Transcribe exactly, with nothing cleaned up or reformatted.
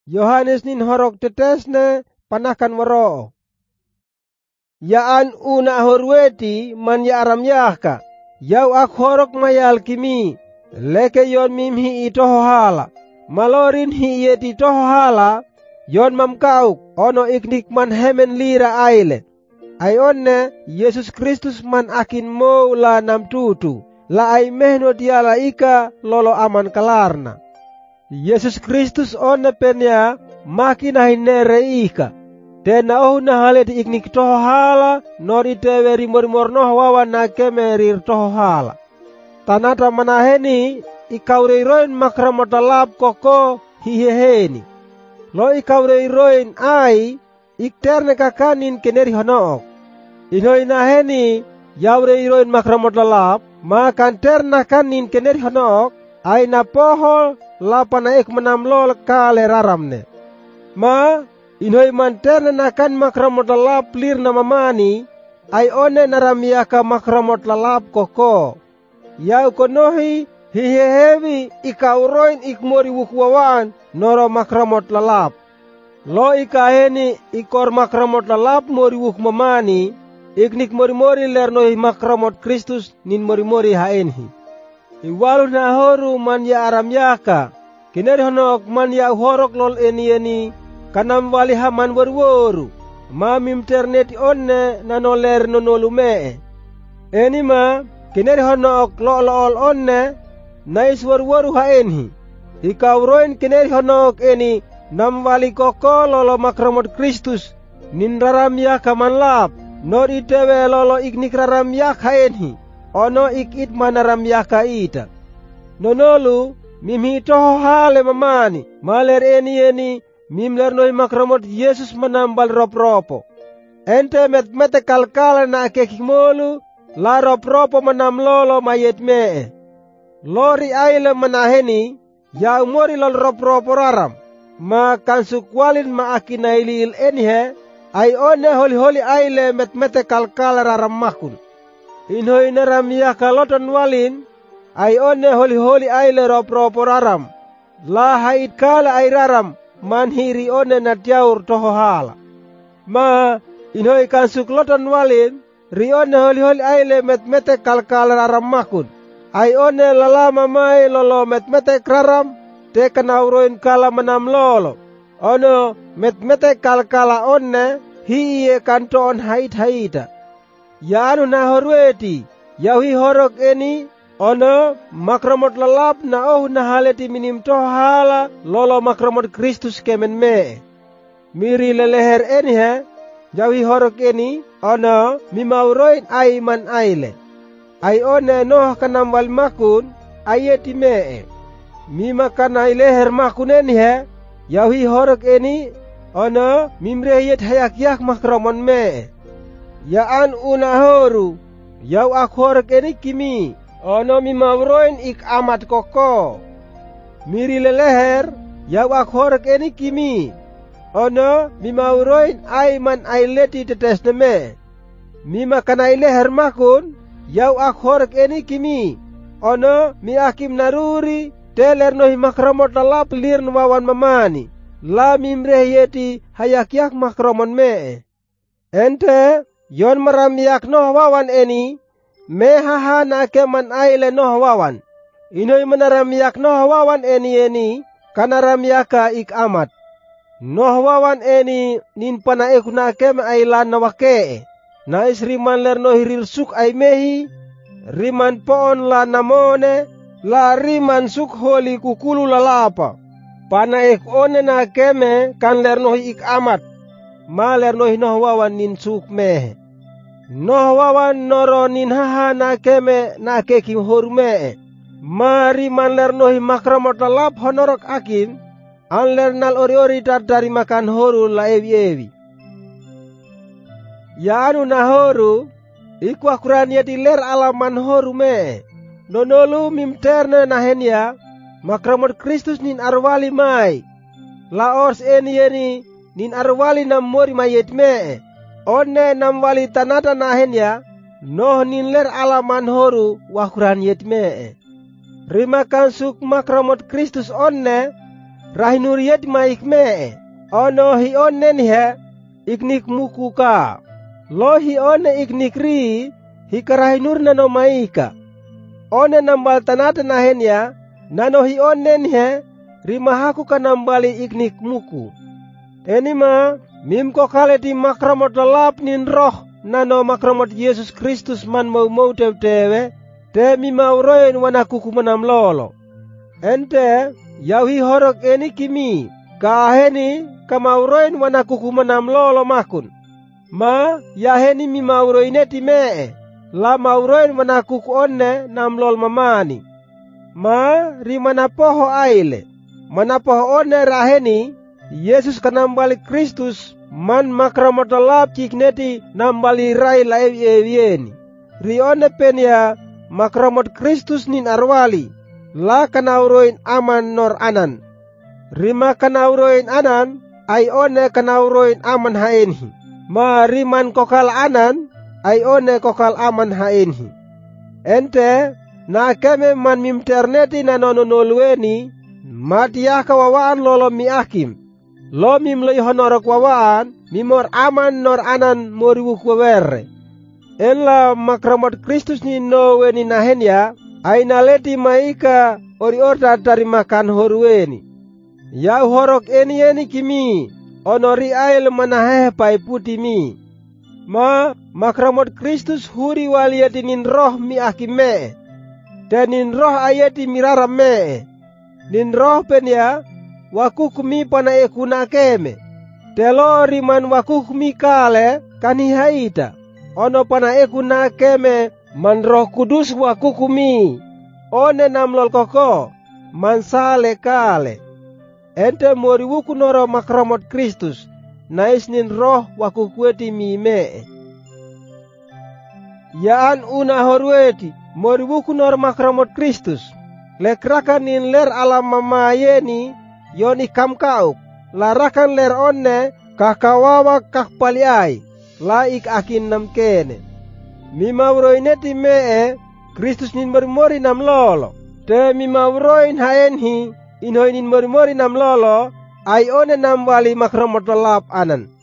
Yohanes nin horok tetesne panakan waro. Yaan una horweti man ya aram yaka. Yau ak horok mayal kimi. Leke yon mim hi itoho hala. Malorin hi yeti toho hala. Yon mam kauk ono iknik man hemen lira aile. Ay onne Yesus Kristus man akin mo la nam tutu. La ay mehno diala ika lolo aman kalarna. Yesus Kristus onne penya makina hinere ika. Tena oh na hale di iknik toho hala nori tewe rimor morno wawan na kemerir toho hala. Tanata manaheni ikaureiroin makramotalap koko hiheheni. Lo ikaureiroin ai ikterne kakanin keneri honok. Inhoi naheni yaureiroin makramotalap makan terna kanin keneri honok ai na pohol lapana ek menamlol kale raramne. Ma inhoi manterne nakan makramotalap lir na mamani ai one naramiaka makramotalap koko. Yau konohi hihehewi ikauroin ikmori wukwawan noro makramot lalap. Lo ikaheni ikor makramot lalap mori wuk mamani iknik mori mori lernohi makramot Kristus nin mori mori haenhi. Iwalu na horu man ya aram yaka kineri honok man ya horok lol eni eni kanam wali haman woru ma mimterneti onne nanoler nonolume. Eni ma kineri honok lo lool onne nais waru-waru haenhi. Ikauroin kineri honok eni nam wali koko lolo makramot Kristus nin raram yaka manlap nor itewe lolo iknik raram yak haenhi ono ikit manaram yaka ita. Nonolu mimhi toho hale mamani maler eni eni mimler noi makramot Yesus manambal rop-ropo. Ente met mete kalkala na kekimolu la rop-ropo manam lolo mayet mee. Lori aile manaheni ya umori lol rop-ropo raram. Ma kansukwalin ma akinailil enhe ay one holi-holi aile met mete kalkala raram makun. Inhoi naram yaka loton walin ay one holi-holi aile rop-ropo raram. La hait kala ay raram manhiri one natyaur toho hala. Ma inhoi kansuk loton walin rione holi-holi aile met-mete kalkala raram makun. Ay one lalama mai lolo met-mete kraram te kanauroin kala manam lolo. Ono met-mete kalkala onne hiye kanto on hait haita. Yanu na horweti yawi horok eni ono makramot lalap na oh na haleti minim toho hala lolo makramot Kristus kemen me. Miri leleher eni he yawi horok eni ono mimauroin aiman aile. Ay one noh kanam wal makun ayeti mee. Mima kanai leher makun eni he yawi horok eni ono mimreyet hayak yak makramon mee. Yaan una horu yaw ak horok eni kimi ono mimauroin ik amat koko. Miri leleher yaw ak horok eni kimi ono mimauroin aiman aileti tetesne me. Mima kanai leher makun yaw ak horok eni kimi ono mi akim naruri teler nohi makramot lalap lir wawan mamani la mimreh yeti hayak yak makramon me. Ente yon maram yak noh wawan eni me haha na keman aile noh wawan. Inoi manaram yak noh wawan eni eni kanaram yaka ik amat. Noh wawan eni nin pana ek na kem ailan na wake. Na isriman ler no hiril suk ay mehi, riman poon la namone, la riman suk holi kukulu lalapa. Pana ek one na keme kan ler no ik amat, ma ler no hinoh wawan nin suk mehe. Noh wawan noro nin haha na keme na kekim horme, ma riman ler no makramot lalap honorok akin, an ler nal ori-ori tar dari makan horu la ewi-ewi. Yanu na horu ikwa kurania di ler alaman horu me. Nonolu mimterne na henya makramot Kristus nin arwali mai. La ors eni eni nin arwali nam mori mayet me. Onne nam wali tanata na henya noh nin ler alaman horu wakuran yet me. Rima kansuk makramot Kristus onne rahinuriet maik me ono hi onen he iknik muku ka lo hi one iknik ri hi karahinur nano maika one nambal tanata nahen ya nano hi onen he rimahaku kanambali iknik muku enima mim ko kale di makramot lalap nin roh nano makramot Yesus Kristus man mau mau tew tewe te mi mauroin wanakuku manam lolo ente yawi horok eni kimi kaheni kamauroin wanakuku manam lolo makun ma yaheni mi mauroineti mee la mauroin wanakuku onne nam lol mamani ma rimana poho aile manapoho onne raheni Yesus kanambali Kristus man makramotolap cikneti nambali rai la ewi ewieni rione penia makramot Kristus nin arwali la kanauroin aman nor anan rima kanauroin anan ay one kanauroin aman haenhi ma riman kokal anan ay one kokal aman haenhi ente na keme man mimterneti na nononolweni matiah kawawaan lolo mi akim lo mim lay honorok wawaan mimor aman nor anan moriwu kwawerre en la makramot Kristus ni no weni nahenya ay naleti maika ori orta tarimakan horweni ya horok eni eni kimi onori ail manahe pai puti mi ma makramot Kristus huri waliati nin roh mi akime dan nin roh ayati mirara me nin roh penya wakukumi pana ekuna keme telo riman wakukumi kale kani haita ono pana ekuna keme man roh kudus wakukumi one namlol koko man sale kale ente mori wuku noro makramot Kristus nais nin roh wakukweti mi me yaan una horweti mori wuku noro makramot Kristus lekrakan nin ler alam mamayeni yoni kam kauk larakan ler onne kakawawa kakpaliai laik akin nam kene mimawroineti mee Kristus nin mori nam lolo te mimawroin haenhi inhoy nin mori nam lolo ay one nam wali makramot lap anan